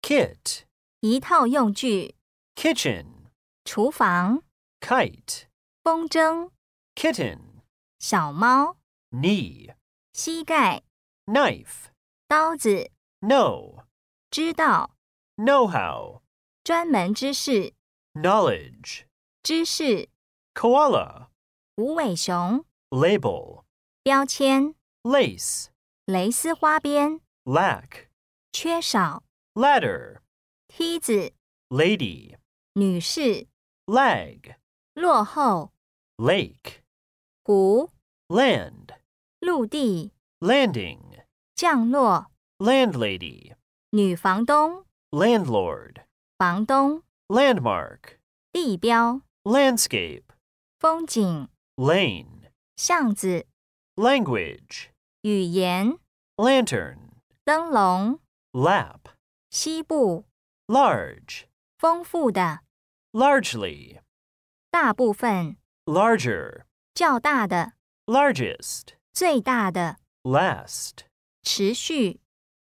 kit, 一套用具， kitchen, 厨房， kite, 风筝， kitten, 小猫， knee, 膝盖， knife, 刀子， know, 知道， know-how, 专门知识， knowledge, 知识， koala, 无尾熊， label, 标签， lace, 蕾丝花边， lack, 缺少， ladder, 梯子， lady, 女士， lag, 落后， lake, 湖， land, 陆地， landing, 降落， landlady, 女房东， landlord, 房东， landmark, 地标， landscape, 风景， lane, 巷子， language, 语言， lantern, 灯笼， lap, 西部， large, 丰富的， largely, 大部分， larger, 较大的， largest, 最大的， last, 持续。